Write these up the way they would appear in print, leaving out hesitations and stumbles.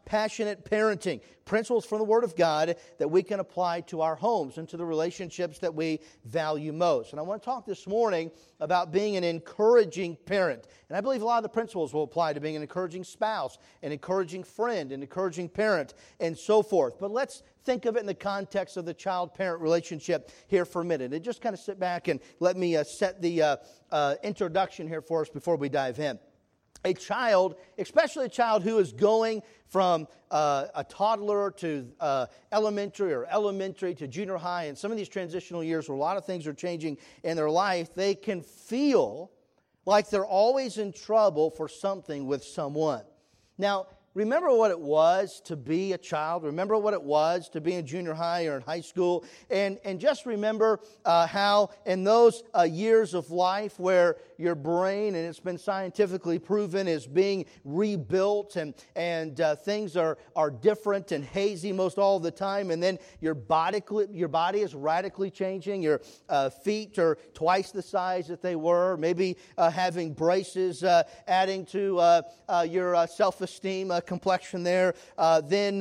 compassionate parenting. Principles from the Word of God that we can apply to our homes and to the relationships that we value most. And I want to talk this morning about being an encouraging parent. And I believe a lot of the principles will apply to being an encouraging spouse, an encouraging friend, an encouraging parent, and so forth. But let's think of it in the context of the child-parent relationship here for a minute. And just kind of sit back and let me set the introduction here for us before we dive in. A child, especially a child who is going from a toddler to elementary to junior high, and some of these transitional years where a lot of things are changing in their life, they can feel like they're always in trouble for something with someone. Now, remember what it was to be a child. Remember what it was to be in junior high or in high school. And just remember how in those years of life where your brain, and it's been scientifically proven, is being rebuilt and things are different and hazy most all the time. And then your body is radically changing. Your feet are twice the size that they were. Maybe having braces adding to your self-esteem complexion there. Then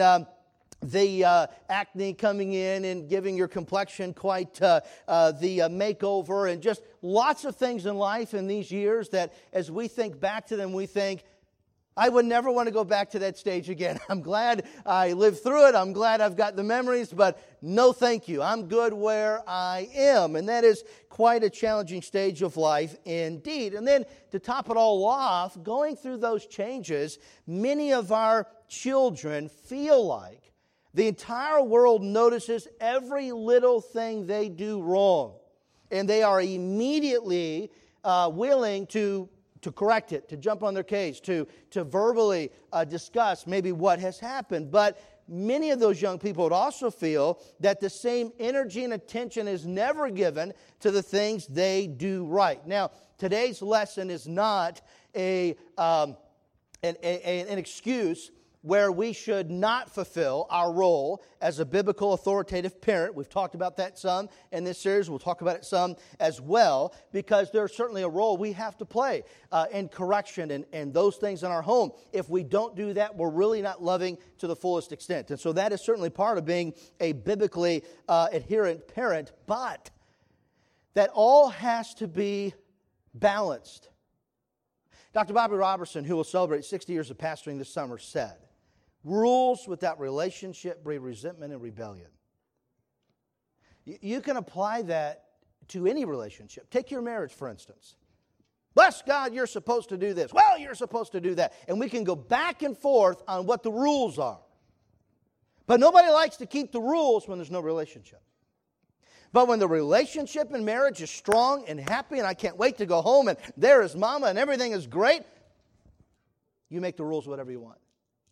the acne coming in and giving your complexion quite the makeover, and just lots of things in life in these years that as we think back to them, we think, I would never want to go back to that stage again. I'm glad I lived through it. I'm glad I've got the memories, but no thank you. I'm good where I am. And that is quite a challenging stage of life indeed. And then to top it all off, going through those changes, many of our children feel like the entire world notices every little thing they do wrong. And they are immediately willing to correct it, to jump on their case, to verbally discuss maybe what has happened. But many of those young people would also feel that the same energy and attention is never given to the things they do right. Now, today's lesson is not an excuse where we should not fulfill our role as a biblical authoritative parent. We've talked about that some in this series. We'll talk about it some as well, because there's certainly a role we have to play in correction and those things in our home. If we don't do that, we're really not loving to the fullest extent. And so that is certainly part of being a biblically adherent parent, but that all has to be balanced. Dr. Bobby Robertson, who will celebrate 60 years of pastoring this summer, said, rules without relationship breed resentment and rebellion. You can apply that to any relationship. Take your marriage, for instance. Bless God, you're supposed to do this. Well, you're supposed to do that. And we can go back and forth on what the rules are. But nobody likes to keep the rules when there's no relationship. But when the relationship in marriage is strong and happy, and I can't wait to go home, and there is Mama, and everything is great, you make the rules whatever you want.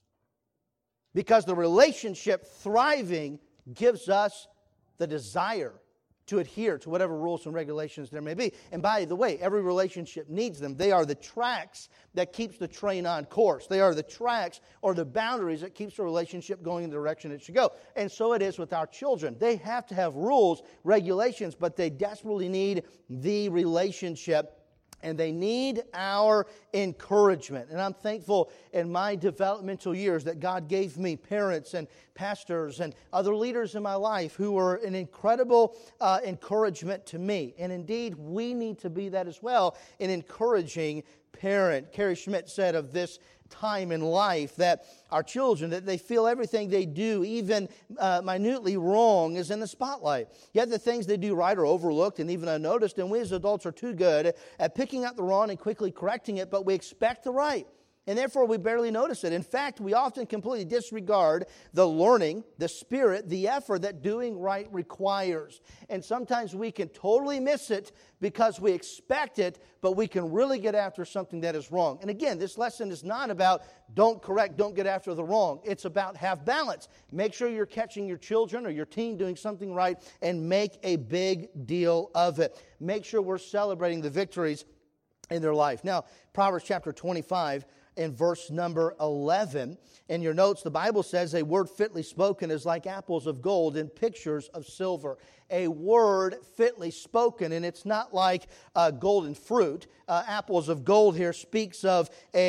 Because the relationship thriving gives us the desire to adhere to whatever rules and regulations there may be. And by the way, every relationship needs them. They are the tracks that keeps the train on course. They are the tracks or the boundaries that keeps the relationship going in the direction it should go. And so it is with our children. They have to have rules, regulations, but they desperately need the relationship. And they need our encouragement. And I'm thankful in my developmental years that God gave me parents and pastors and other leaders in my life who were an incredible encouragement to me. And indeed, we need to be that as well, an encouraging parent. Carrie Schmidt said of this time in life that our children, that they feel everything they do, even minutely wrong, is in the spotlight. Yet the things they do right are overlooked and even unnoticed, and we as adults are too good at picking out the wrong and quickly correcting it, but we expect the right. And therefore, we barely notice it. In fact, we often completely disregard the learning, the spirit, the effort that doing right requires. And sometimes we can totally miss it because we expect it, but we can really get after something that is wrong. And again, this lesson is not about don't correct, don't get after the wrong. It's about have balance. Make sure you're catching your children or your teen doing something right and make a big deal of it. Make sure we're celebrating the victories in their life. Now, Proverbs chapter 25, in verse number 11. In your notes, the Bible says, a word fitly spoken is like apples of gold in pictures of silver. A word fitly spoken, and it's not like golden fruit. Apples of gold here speaks of a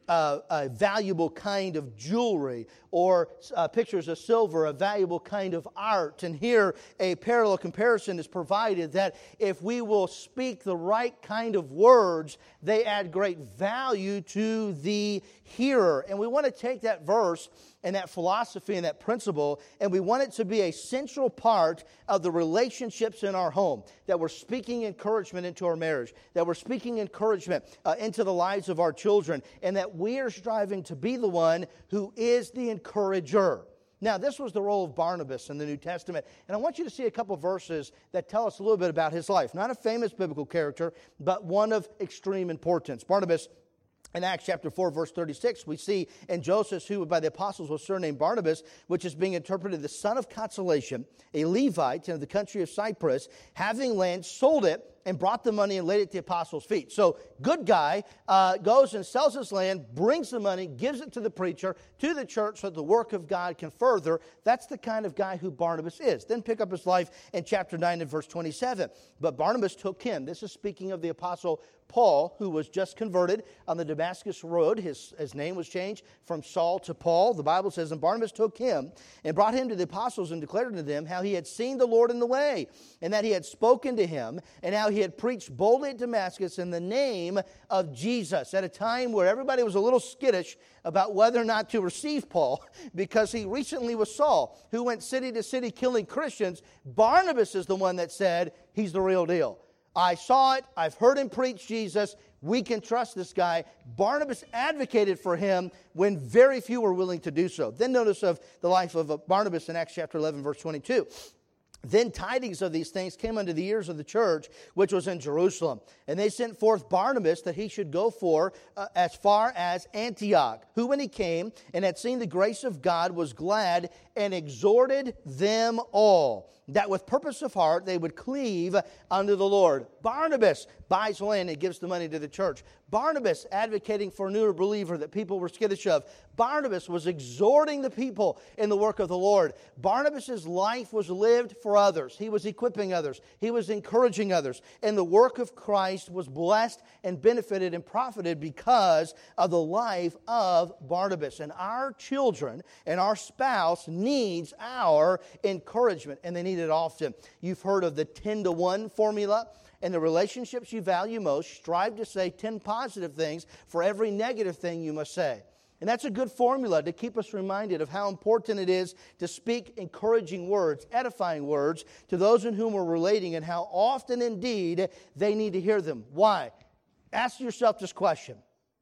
a valuable kind of jewelry, or pictures of silver, a valuable kind of art. And here a parallel comparison is provided that if we will speak the right kind of words, they add great value to the hearer. And we want to take that verse and that philosophy and that principle, and we want it to be a central part of the relationships in our home, that we're speaking encouragement into our marriage, that we're speaking encouragement into the lives of our children, and that we are striving to be the one who is the encourager. Now, this was the role of Barnabas in the New Testament, and I want you to see a couple of verses that tell us a little bit about his life. Not a famous biblical character, but one of extreme importance. Barnabas, in Acts chapter 4, verse 36, we see in Joseph, who by the apostles was surnamed Barnabas, which is being interpreted the son of consolation, a Levite in the country of Cyprus, having land, sold it, and brought the money and laid it at the apostles' feet. So, good guy goes and sells his land, brings the money, gives it to the preacher, to the church, so that the work of God can further. That's the kind of guy who Barnabas is. Then pick up his life in chapter 9 and verse 27. But Barnabas took him. This is speaking of the apostle Paul, who was just converted on the Damascus road. His name was changed from Saul to Paul. The Bible says, and Barnabas took him and brought him to the apostles and declared unto them how he had seen the Lord in the way, and that he had spoken to him, and how he had preached boldly at Damascus in the name of Jesus, at a time where everybody was a little skittish about whether or not to receive Paul, because he recently was Saul, who went city to city killing Christians. Barnabas is the one that said, he's the real deal. I saw it. I've heard him preach Jesus. We can trust this guy. Barnabas advocated for him when very few were willing to do so. Then notice of the life of Barnabas in Acts chapter 11, verse 22. Then tidings of these things came unto the ears of the church, which was in Jerusalem. And they sent forth Barnabas that he should go for as far as Antioch, who when he came and had seen the grace of God was glad and exhorted them all, that with purpose of heart they would cleave unto the Lord. Barnabas buys land and gives the money to the church. Barnabas advocating for a newer believer that people were skittish of. Barnabas was exhorting the people in the work of the Lord. Barnabas' life was lived for others. He was equipping others. He was encouraging others. And the work of Christ was blessed and benefited and profited because of the life of Barnabas. And our children and our spouse needs our encouragement, and they need it often. You've heard of the 10-to-1 formula. In the relationships you value most, strive to say 10 positive things for every negative thing you must say. And that's a good formula to keep us reminded of how important it is to speak encouraging words, edifying words to those in whom we're relating, and how often indeed they need to hear them. Why? Ask yourself this question.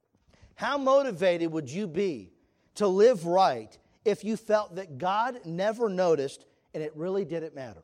How motivated would you be to live right if you felt that God never noticed and it really didn't matter?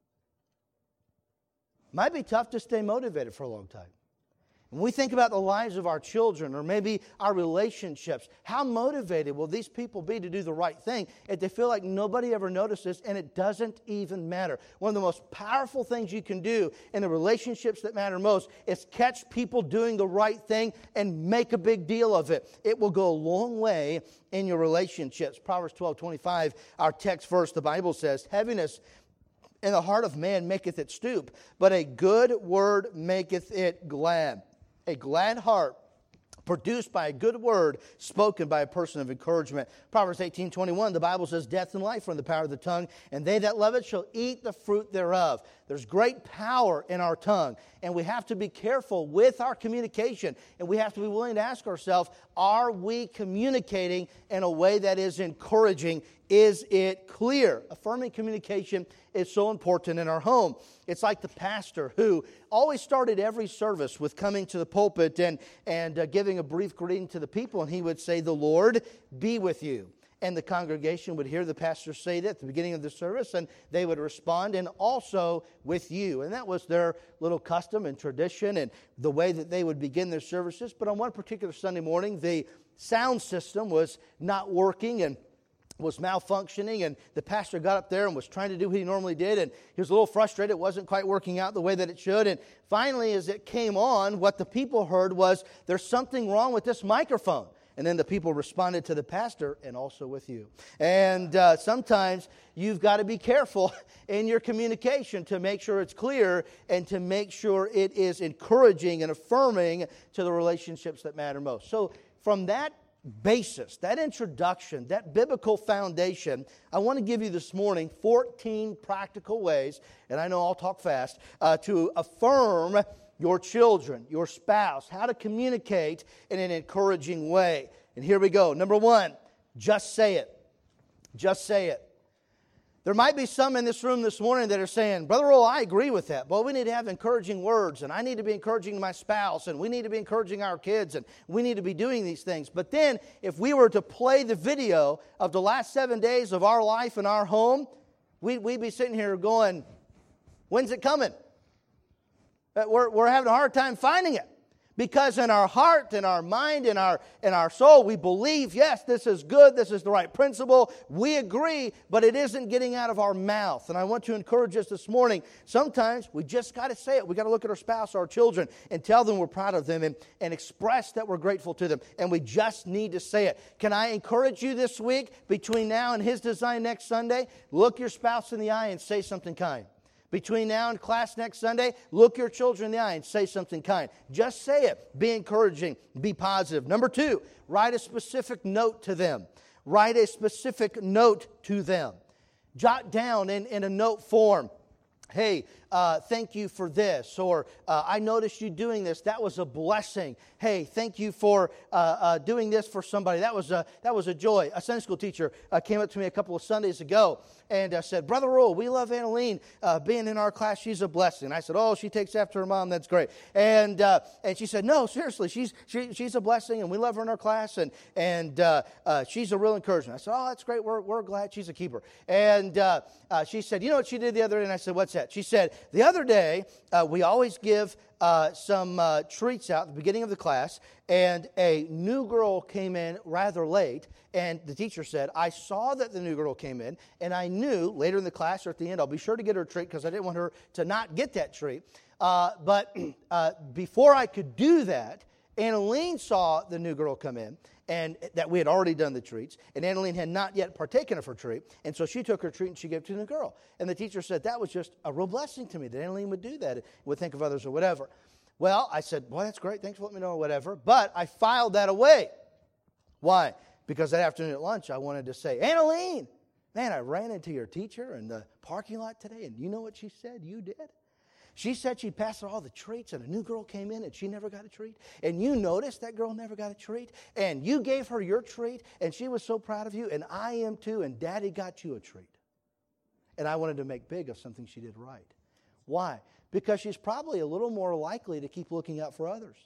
Might be tough to stay motivated for a long time. When we think about the lives of our children or maybe our relationships, how motivated will these people be to do the right thing if they feel like nobody ever notices and it doesn't even matter? One of the most powerful things you can do in the relationships that matter most is catch people doing the right thing and make a big deal of it. It will go a long way in your relationships. Proverbs 12:25, our text verse, the Bible says, heaviness in the heart of man maketh it stoop, but a good word maketh it glad. A glad heart produced by a good word spoken by a person of encouragement. Proverbs 18:21, the Bible says, death and life are in the power of the tongue, and they that love it shall eat the fruit thereof. There's great power in our tongue, and we have to be careful with our communication, and we have to be willing to ask ourselves, are we communicating in a way that is encouraging? Is it clear? Affirming communication is so important in our home. It's like the pastor who always started every service with coming to the pulpit and giving a brief greeting to the people, and he would say, the Lord be with you. And the congregation would hear the pastor say that at the beginning of the service, and they would respond, and also with you. And that was their little custom and tradition and the way that they would begin their services. But on one particular Sunday morning, the sound system was not working and was malfunctioning, and the pastor got up there and was trying to do what he normally did, and he was a little frustrated. It wasn't quite working out the way that it should. And finally, as it came on, what the people heard was, there's something wrong with this microphone. And then the people responded to the pastor, and also with you. And sometimes you've got to be careful in your communication to make sure it's clear and to make sure it is encouraging and affirming to the relationships that matter most. So from that basis, that introduction, that biblical foundation, I want to give you this morning 14 practical ways, and I know I'll talk fast, to affirm your children, your spouse, how to communicate in an encouraging way. And here we go. Number one, just say it. Just say it. There might be some in this room this morning that are saying, Brother Roll, I agree with that. Well, we need to have encouraging words, and I need to be encouraging my spouse, and we need to be encouraging our kids, and we need to be doing these things. But then, if we were to play the video of the last 7 days of our life in our home, we'd be sitting here going, when's it coming? We're having a hard time finding it. Because in our heart, in our mind, in our soul, we believe, yes, this is good, this is the right principle. We agree, but it isn't getting out of our mouth. And I want to encourage us this morning, sometimes we just got to say it. We got to look at our spouse, our children, and tell them we're proud of them and express that we're grateful to them. And we just need to say it. Can I encourage you this week, between now and His Design next Sunday, look your spouse in the eye and say something kind. Between now and class next Sunday, look your children in the eye and say something kind. Just say it. Be encouraging. Be positive. Number two, write a specific note to them. Write a specific note to them. Jot down in a note form, hey, thank you for this, or I noticed you doing this. That was a blessing. Hey, thank you for doing this for somebody. That was a joy. A Sunday school teacher came up to me a couple of Sundays ago and said, Brother Roll, we love Annalene being in our class. She's a blessing. I said, oh, she takes after her mom. That's great. And she said, no, seriously, she's a blessing, and we love her in our class, and she's a real encouragement. I said, oh, that's great. We're glad she's a keeper. And she said, you know what she did the other day? And I said, what's that? She said, the other day, we always give some treats out at the beginning of the class, and a new girl came in rather late, and the teacher said, I saw that the new girl came in, and I knew later in the class or at the end, I'll be sure to get her a treat because I didn't want her to not get that treat. But before I could do that, Annalene saw the new girl come in, and that we had already done the treats, and Annalene had not yet partaken of her treat, and so she took her treat and she gave it to the girl. And the teacher said, that was just a real blessing to me, that Annalene would do that, would think of others or whatever. Well, I said, boy, that's great, thanks for letting me know or whatever, but I filed that away. Why? Because that afternoon at lunch, I wanted to say, Annalene, man, I ran into your teacher in the parking lot today, and you know what she said you did? She said she'd passed her all the treats, and a new girl came in, and she never got a treat. And you noticed that girl never got a treat, and you gave her your treat, and she was so proud of you, and I am too, and Daddy got you a treat. And I wanted to make big of something she did right. Why? Because she's probably a little more likely to keep looking out for others.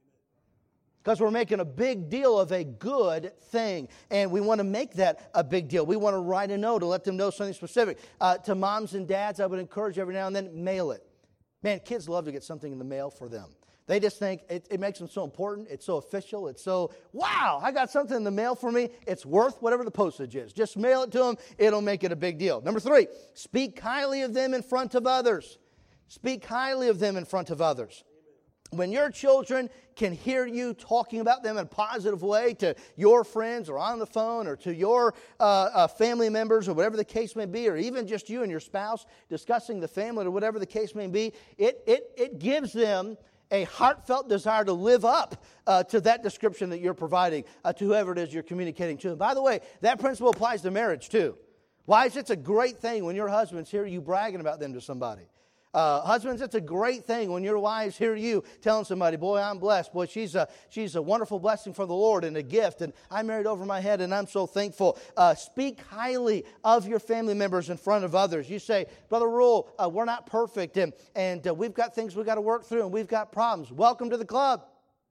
Because we're making a big deal of a good thing. And we want to make that a big deal. We want to write a note to let them know something specific. To moms and dads, I would encourage every now and then, mail it. Man, kids love to get something in the mail for them. They just think it makes them so important. It's so official. It's so, wow, I got something in the mail for me. It's worth whatever the postage is. Just mail it to them. It'll make it a big deal. Number three, speak highly of them in front of others. Speak highly of them in front of others. When your children can hear you talking about them in a positive way to your friends or on the phone or to your family members or whatever the case may be, or even just you and your spouse discussing the family or whatever the case may be, it gives them a heartfelt desire to live up to that description that you're providing to whoever it is you're communicating to. And by the way, that principle applies to marriage too. Wives, it's a great thing when your husbands hear you bragging about them to somebody. Husbands, it's a great thing when your wives hear you telling somebody, boy, I'm blessed. Boy, she's a wonderful blessing from the Lord and a gift. And I married over my head and I'm so thankful. Speak highly of your family members in front of others. You say, Brother Rule, we're not perfect and we've got things we've got to work through and we've got problems. Welcome to the club.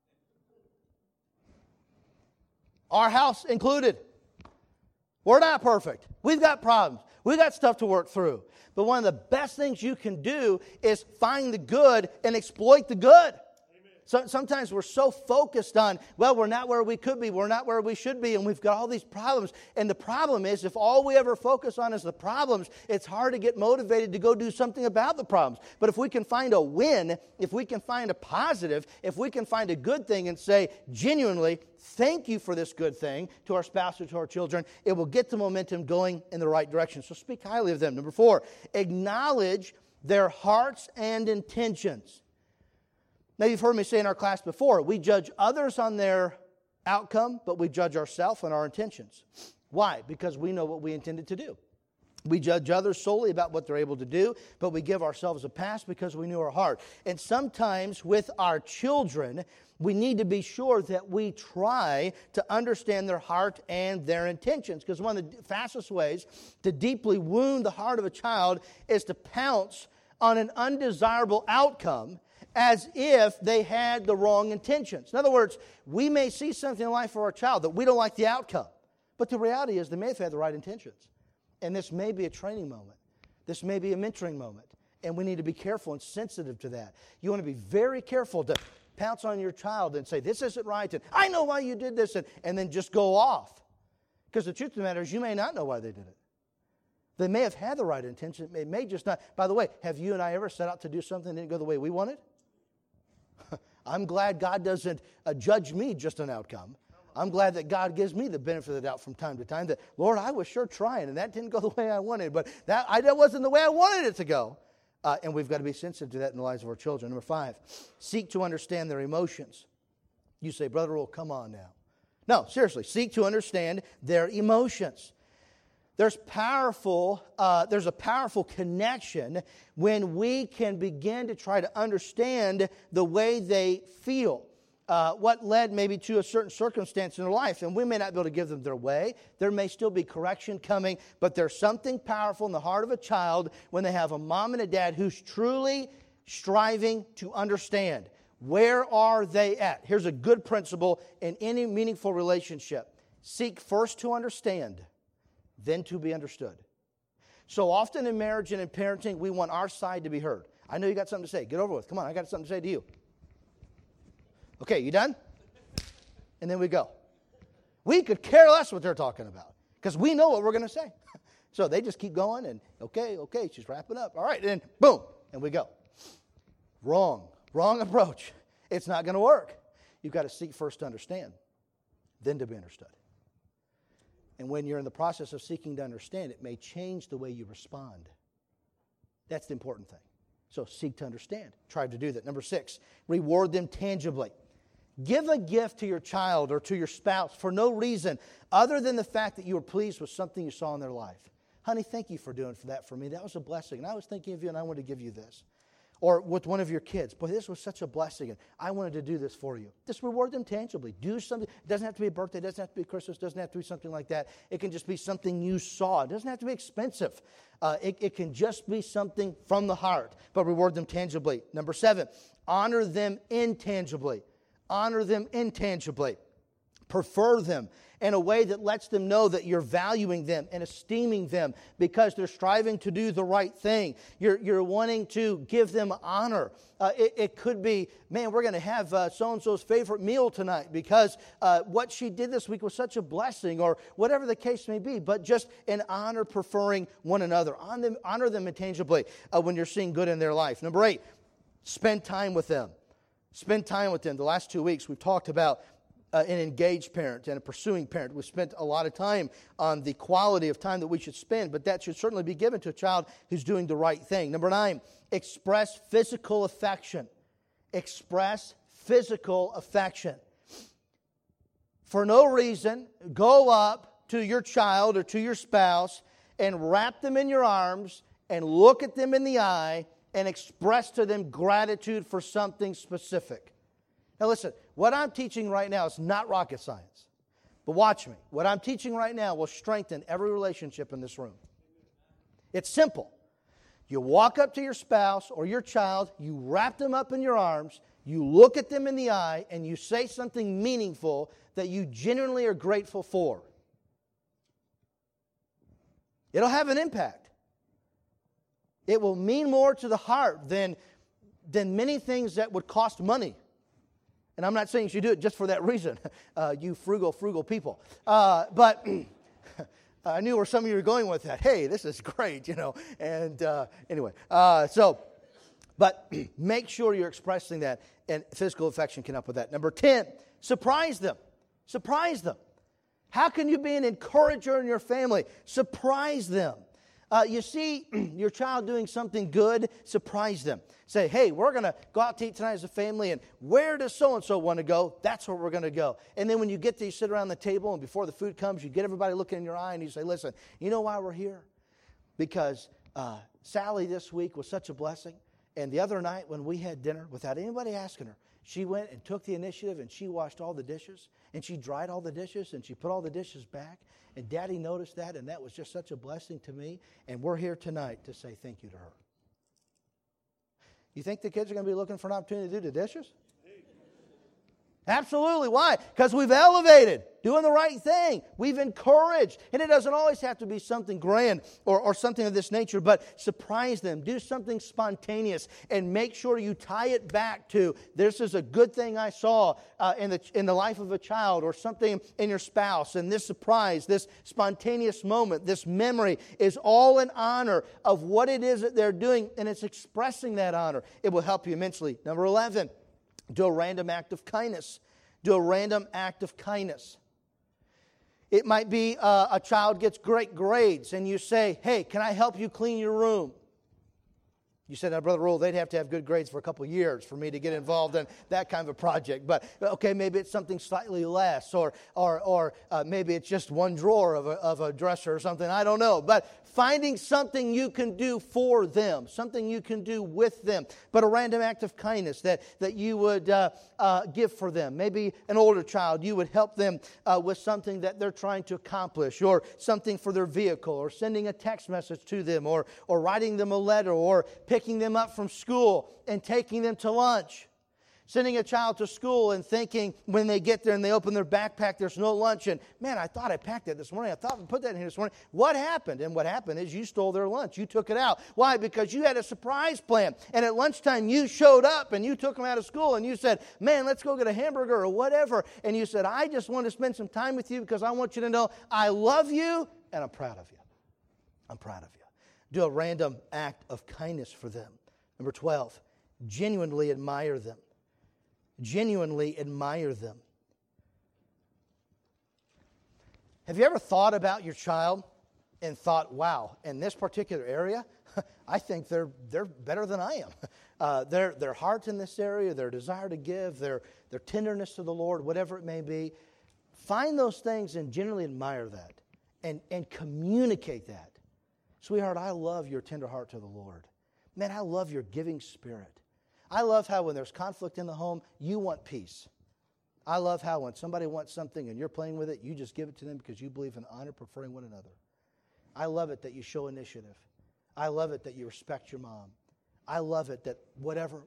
Our house included. We're not perfect. We've got problems. We've got stuff to work through. But one of the best things you can do is find the good and exploit the good. So sometimes we're so focused on, well, we're not where we could be, we're not where we should be, and we've got all these problems. And the problem is, if all we ever focus on is the problems, it's hard to get motivated to go do something about the problems. But if we can find a win, if we can find a positive, if we can find a good thing and say genuinely, thank you for this good thing to our spouse or to our children, it will get the momentum going in the right direction. So speak highly of them. Number 4, acknowledge their hearts and intentions. Now, you've heard me say in our class before, we judge others on their outcome, but we judge ourselves and our intentions. Why? Because we know what we intended to do. We judge others solely about what they're able to do, but we give ourselves a pass because we knew our heart. And sometimes with our children, we need to be sure that we try to understand their heart and their intentions. Because one of the fastest ways to deeply wound the heart of a child is to pounce on an undesirable outcome as if they had the wrong intentions. In other words, we may see something in life for our child that we don't like the outcome. But the reality is they may have had the right intentions. And this may be a training moment. This may be a mentoring moment. And we need to be careful and sensitive to that. You want to be very careful to pounce on your child and say, this isn't right, and I know why you did this, and then just go off. Because the truth of the matter is you may not know why they did it. They may have had the right intention. It may just not. By the way, have you and I ever set out to do something that didn't go the way we wanted? I'm glad God doesn't judge me just an outcome. I'm glad that God gives me the benefit of the doubt from time to time that, Lord, I was sure trying, and that didn't go the way I wanted, but that wasn't the way I wanted it to go. And we've got to be sensitive to that in the lives of our children. Number 5, seek to understand their emotions. You say, Brother Earl, come on now. No, seriously, seek to understand their emotions. There's a powerful connection when we can begin to try to understand the way they feel. What led maybe to a certain circumstance in their life. And we may not be able to give them their way. There may still be correction coming. But there's something powerful in the heart of a child when they have a mom and a dad who's truly striving to understand. Where are they at? Here's a good principle in any meaningful relationship. Seek first to understand, then to be understood. So often in marriage and in parenting, we want our side to be heard. I know you got something to say. Get over with. Come on, I got something to say to you. Okay, you done? And then we go. We could care less what they're talking about because we know what we're going to say. So they just keep going and, okay, she's wrapping up. All right, and then boom, and we go. Wrong approach. It's not going to work. You've got to seek first to understand, then to be understood. And when you're in the process of seeking to understand, it may change the way you respond. That's the important thing. So seek to understand. Try to do that. Number 6, reward them tangibly. Give a gift to your child or to your spouse for no reason other than the fact that you were pleased with something you saw in their life. Honey, thank you for doing that for me. That was a blessing. And I was thinking of you and I wanted to give you this. Or with one of your kids. Boy, this was such a blessing and I wanted to do this for you. Just reward them tangibly. Do something. It doesn't have to be a birthday. It doesn't have to be Christmas. It doesn't have to be something like that. It can just be something you saw. It doesn't have to be expensive. It can just be something from the heart. But reward them tangibly. Number 7, honor them intangibly. Honor them intangibly. Prefer them in a way that lets them know that you're valuing them and esteeming them because they're striving to do the right thing. You're wanting to give them honor. It could be, man, we're going to have so-and-so's favorite meal tonight because what she did this week was such a blessing, or whatever the case may be, but just in honor, preferring one another. Honor them intangibly when you're seeing good in their life. Number 8, spend time with them. Spend time with them. The last 2 weeks we've talked about an engaged parent and a pursuing parent. We've spent a lot of time on the quality of time that we should spend, but that should certainly be given to a child who's doing the right thing. Number 9, express physical affection. Express physical affection. For no reason, go up to your child or to your spouse and wrap them in your arms and look at them in the eye and express to them gratitude for something specific. Now listen, what I'm teaching right now is not rocket science. But watch me. What I'm teaching right now will strengthen every relationship in this room. It's simple. You walk up to your spouse or your child, you wrap them up in your arms, you look at them in the eye, and you say something meaningful that you genuinely are grateful for. It'll have an impact. It will mean more to the heart than many things that would cost money. And I'm not saying you should do it just for that reason, you frugal people. But I knew where some of you were going with that. Hey, this is great, And anyway, but make sure you're expressing that, and physical affection can help with that. Number 10, surprise them. Surprise them. How can you be an encourager in your family? Surprise them. You see your child doing something good, surprise them. Say, hey, we're going to go out to eat tonight as a family, and where does so-and-so want to go? That's where we're going to go. And then when you get there, you sit around the table, and before the food comes, you get everybody looking in your eye, and you say, listen, you know why we're here? Because Sally this week was such a blessing, and the other night when we had dinner, without anybody asking her, she went and took the initiative, and she washed all the dishes, and she dried all the dishes, and she put all the dishes back. And Daddy noticed that, and that was just such a blessing to me. And we're here tonight to say thank you to her. You think the kids are going to be looking for an opportunity to do the dishes? Absolutely. Why? Because we've elevated, doing the right thing. We've encouraged. And it doesn't always have to be something grand or something of this nature, but surprise them. Do something spontaneous and make sure you tie it back to this is a good thing I saw in the life of a child or something in your spouse. And this surprise, this spontaneous moment, this memory is all in honor of what it is that they're doing, and it's expressing that honor. It will help you immensely. Number 11. Do a random act of kindness. Do a random act of kindness. It might be a child gets great grades and you say, hey, can I help you clean your room? You said, now, Brother Rule, they'd have to have good grades for a couple of years for me to get involved in that kind of a project. But, okay, maybe it's something slightly less, or maybe it's just one drawer of a dresser or something. I don't know. But finding something you can do for them, something you can do with them, but a random act of kindness that you would give for them. Maybe an older child, you would help them with something that they're trying to accomplish, or something for their vehicle, or sending a text message to them, or writing them a letter, or picking them up from school and taking them to lunch. Sending a child to school and thinking when they get there and they open their backpack, there's no lunch. And, man, I thought I packed that this morning. I thought I put that in here this morning. What happened? And what happened is you stole their lunch. You took it out. Why? Because you had a surprise plan. And at lunchtime, you showed up and you took them out of school and you said, man, let's go get a hamburger or whatever. And you said, I just want to spend some time with you because I want you to know I love you and I'm proud of you. I'm proud of you. Do a random act of kindness for them. Number 12, genuinely admire them. Genuinely admire them. Have you ever thought about your child and thought, wow, in this particular area, I think they're better than I am. Their heart in this area, their desire to give, their tenderness to the Lord, whatever it may be. Find those things and genuinely admire that and communicate that. Sweetheart, I love your tender heart to the Lord. Man, I love your giving spirit. I love how when there's conflict in the home, you want peace. I love how when somebody wants something and you're playing with it, you just give it to them because you believe in honor, preferring one another. I love it that you show initiative. I love it that you respect your mom. I love it that whatever.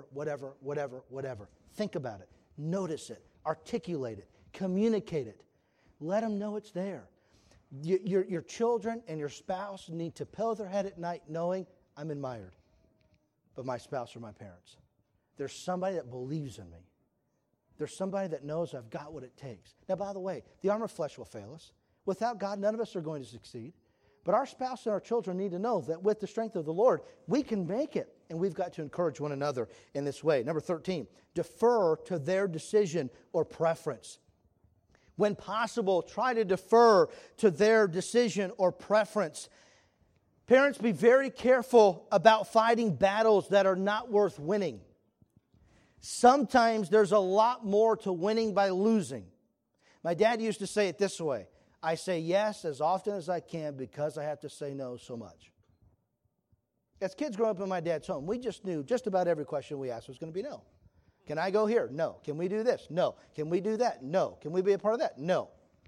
Think about it. Notice it. Articulate it. Communicate it. Let them know it's there. Your children and your spouse need to pillow their head at night knowing I'm admired by my spouse or my parents. There's somebody that believes in me. There's somebody that knows I've got what it takes. Now, by the way, the arm of flesh will fail us. Without God, none of us are going to succeed. But our spouse and our children need to know that with the strength of the Lord, we can make it. And we've got to encourage one another in this way. Number 13, defer to their decision or preference. When possible, try to defer to their decision or preference. Parents, be very careful about fighting battles that are not worth winning. Sometimes there's a lot more to winning by losing. My dad used to say it this way. I say yes as often as I can because I have to say no so much. As kids growing up in my dad's home, we just knew just about every question we asked was going to be no. Can I go here? No. Can we do this? No. Can we do that? No. Can we be a part of that? No.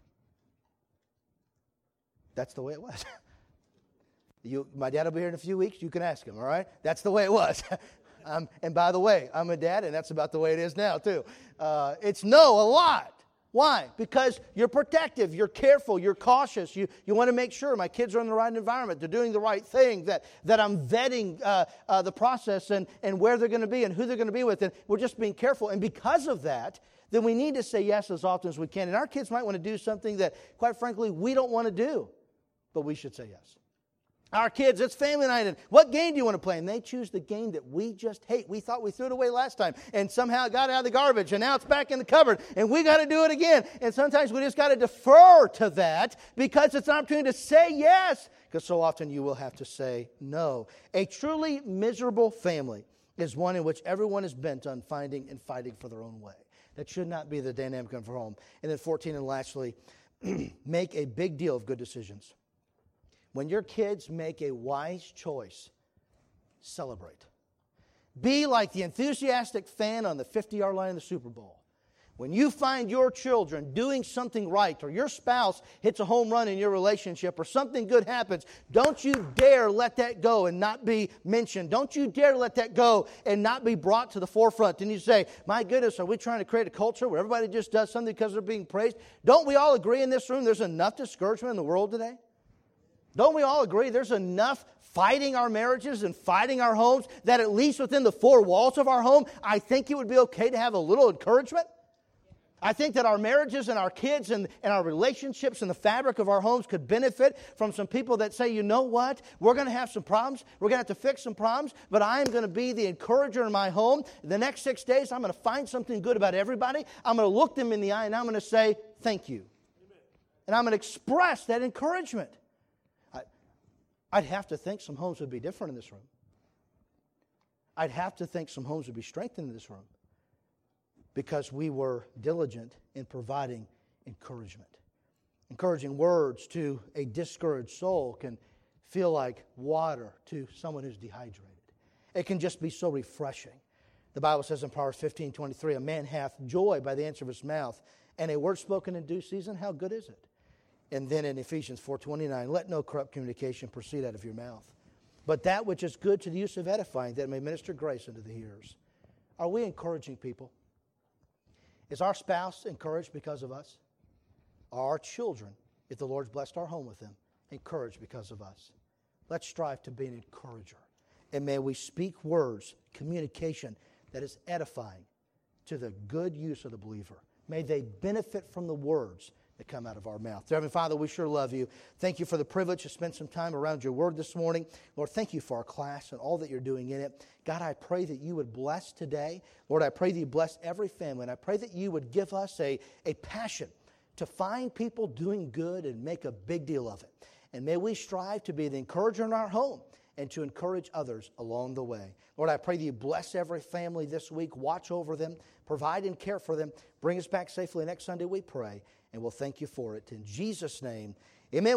That's the way it was. My dad will be here in a few weeks. You can ask him, all right? That's the way it was. And by the way, I'm a dad, and that's about the way it is now, too. It's no a lot. Why? Because you're protective, you're careful, you're cautious. You want to make sure my kids are in the right environment, they're doing the right thing, that I'm vetting the process and where they're going to be and who they're going to be with. And we're just being careful. And because of that, then we need to say yes as often as we can. And our kids might want to do something that, quite frankly, we don't want to do. But we should say yes. Our kids, it's family night, and what game do you want to play? And they choose the game that we just hate. We thought we threw it away last time, and somehow it got out of the garbage, and now it's back in the cupboard, and we got to do it again. And sometimes we just got to defer to that because it's an opportunity to say yes, because so often you will have to say no. A truly miserable family is one in which everyone is bent on finding and fighting for their own way. That should not be the dynamic of our home. And then 14, and lastly, make a big deal of good decisions. When your kids make a wise choice, celebrate. Be like the enthusiastic fan on the 50-yard line in the Super Bowl. When you find your children doing something right, or your spouse hits a home run in your relationship, or something good happens, don't you dare let that go and not be mentioned. Don't you dare let that go and not be brought to the forefront. And you say, my goodness, are we trying to create a culture where everybody just does something because they're being praised? Don't we all agree in this room there's enough discouragement in the world today? Don't we all agree there's enough fighting our marriages and fighting our homes that at least within the four walls of our home, I think it would be okay to have a little encouragement? I think that our marriages and our kids and our relationships and the fabric of our homes could benefit from some people that say, you know what, we're going to have some problems, we're going to have to fix some problems, but I'm going to be the encourager in my home. The next 6 days, I'm going to find something good about everybody. I'm going to look them in the eye and I'm going to say, thank you. And I'm going to express that encouragement. I'd have to think some homes would be different in this room. I'd have to think some homes would be strengthened in this room because we were diligent in providing encouragement. Encouraging words to a discouraged soul can feel like water to someone who's dehydrated. It can just be so refreshing. The Bible says in Proverbs 15:23, a man hath joy by the answer of his mouth, and a word spoken in due season, how good is it? And then in Ephesians 4:29, let no corrupt communication proceed out of your mouth, but that which is good to the use of edifying, that it may minister grace unto the hearers. Are we encouraging people? Is our spouse encouraged because of us? Are our children, if the Lord's blessed our home with them, encouraged because of us? Let's strive to be an encourager. And may we speak words, communication that is edifying to the good use of the believer. May they benefit from the words that come out of our mouth. Dear Heavenly Father, we sure love you. Thank you for the privilege to spend some time around your word this morning. Lord, thank you for our class and all that you're doing in it. God, I pray that you would bless today. Lord, I pray that you bless every family. And I pray that you would give us a passion to find people doing good and make a big deal of it. And may we strive to be the encourager in our home and to encourage others along the way. Lord, I pray that you bless every family this week. Watch over them. Provide and care for them. Bring us back safely next Sunday, we pray. And we'll thank you for it. In Jesus' name,